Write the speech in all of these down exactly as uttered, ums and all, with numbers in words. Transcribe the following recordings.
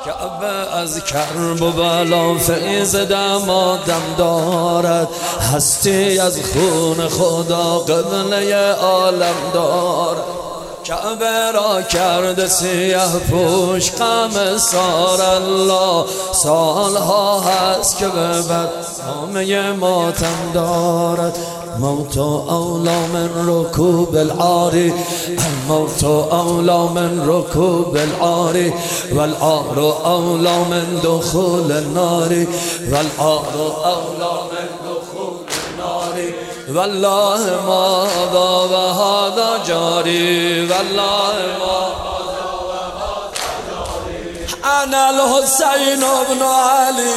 کعبه از کرب و بلا فیض دمادم دارد، هستی از خون خدا قبله عالم دارد. کعبه را کرده سیاه پوش غم سار الله، سالها هست که به برنامه ماتم دارد. موت اولا من رکوب العاری، الموت اولا من رکوب العاری، والعار اولا من دخول النار، والعار اولا من دخول النار. والله ماذا و هذا جاری، والله ماذا و هذا جاری. انا الحسین بن علی،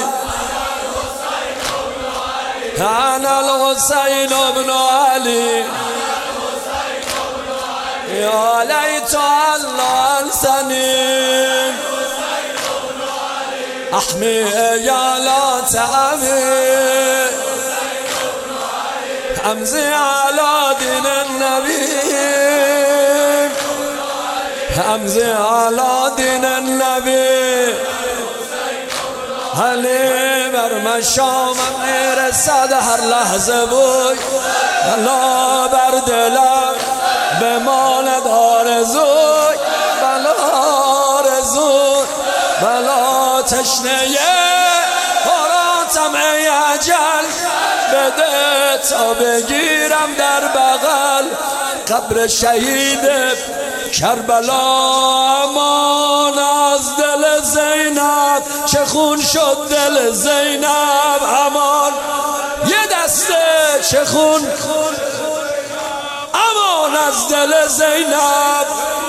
انا الحسین بن علی، یا لیت الله انسانی احمی یا لا تعمی امضی علی دین النبی، امضی علی دین النبی. علی بر مشام میرسد هر لحظه بوی، بلا بر دلم بماند آرزوی، بلا آرزوی، بلا تشنه براتم ای اجل، بده تا بگیرم در بغل قبر شهید کربلا. امان از دل زینب، چه خون شد دل زینب، امان یه دسته چه خون، امان از دل زینب.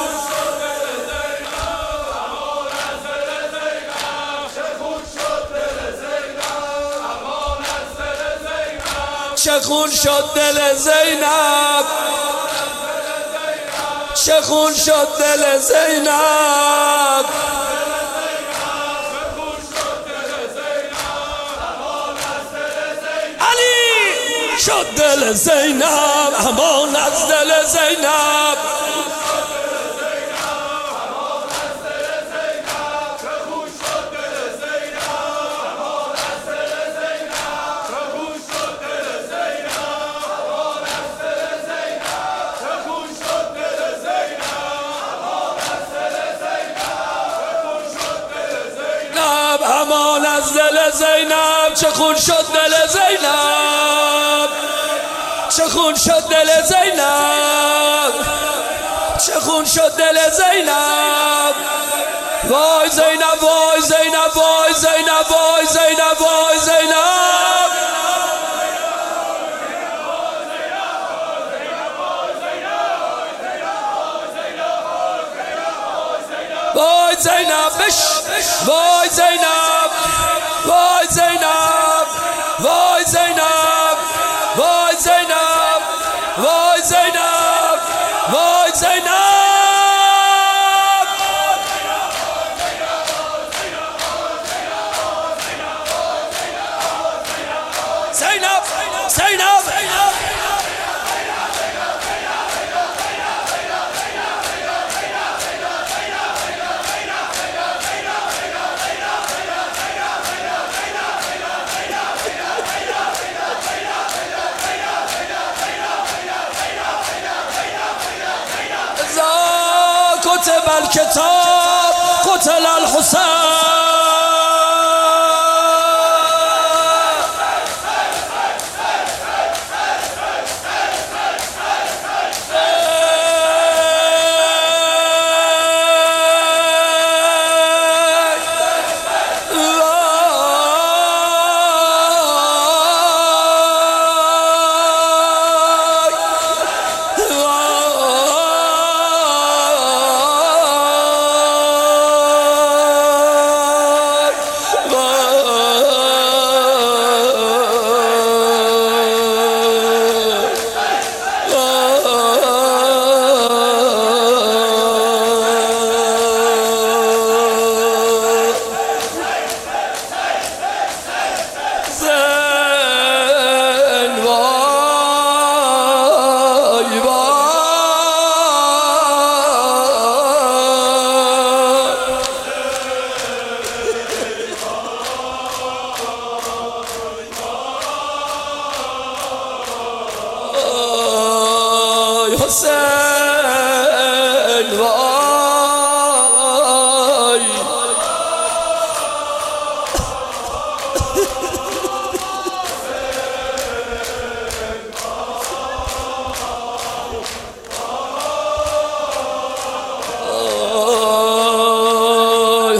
چه خون شد دل زینب، چه خون شد دل زینب. علی شد دل زینب، امان از دل زینب. امان از دل زینب، چه خون شد دل زینب، چه خون شد دل زینب، چه خون شد دل زینب. وای زینب، وای زینب، وای زینب، وای زینب، وای زینب. وای زینب بش، وای زینب، وای زینب، وای زینب، وای زینب، وای زینب، وای زینب. زینب، زینب، كتب الكتاب قتل الحسين.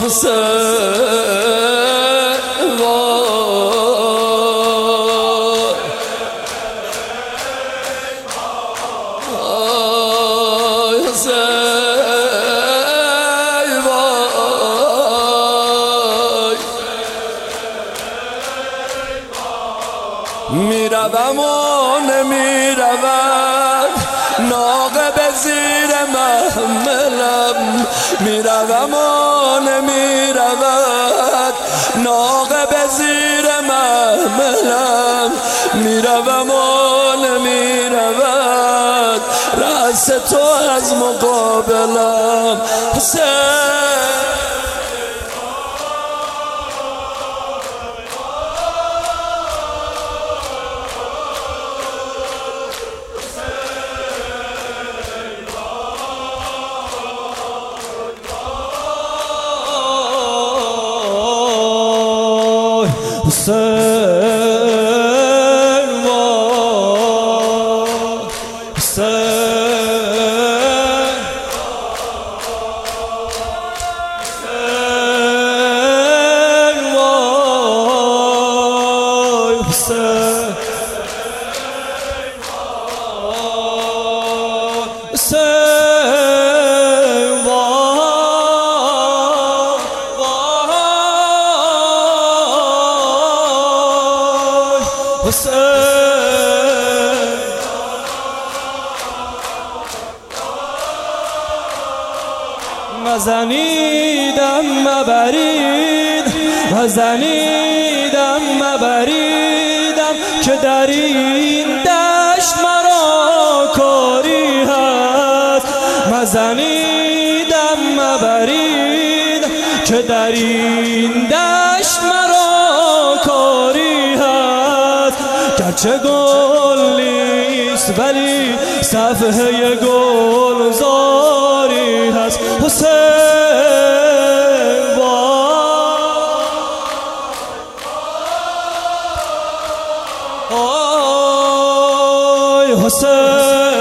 میروم و نمیرود ناقه به زیر محملم، میروم و نمیرود ناقه به زیر محملم، میروم و نمیرود رأس تو از مقابلم. حسین مزنیدم مبرید مزنیدم مبریدم که در این دشت مرا کاری هست. مزنیدم مبرید که در این دشت مرا کاری هست. گرچه گل نیست ولی صفحه گلزاری هست. حسین وای حسین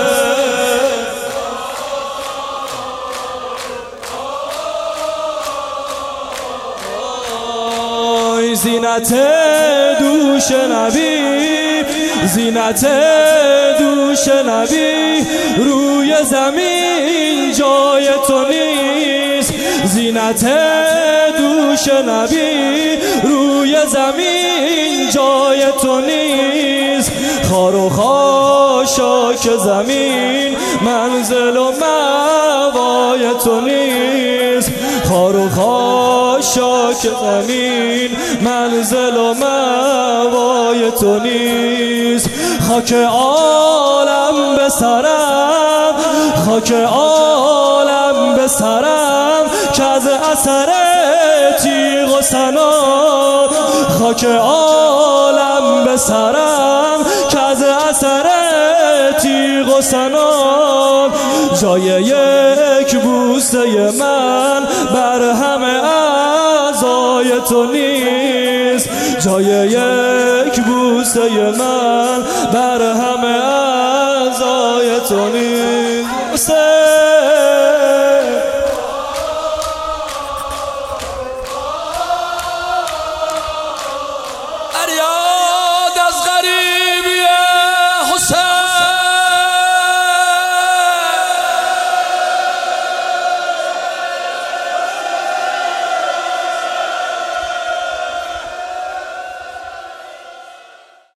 وای زینت دوش نبی زینت دوش نبی روی زمین جای تو نیست. زینت دوش نبی روی زمین جای تو نیست. خار و خاشاک زمین منزل و موای تو نیست. خار و خاشاک زمین منزل و موای تو نیست. خاک عالم به سرم خاک عالم به سرم که از اثر تیغ و سنان. خاک عالم به سرم که از اثر تیغ و سنان. جای یک بوسه من بر همه اعضای تو نیست. جای یک بوسه من بر همه اعضای تو نیست.